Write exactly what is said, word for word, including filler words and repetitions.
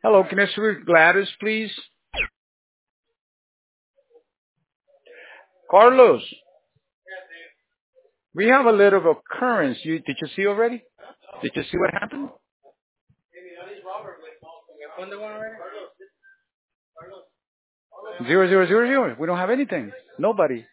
Hello, can I speak with Gladys, please? Carlos, we have a little occurrence. You did you see already? Did you see what happened? Zero zero zero zero. We don't have anything. Nobody.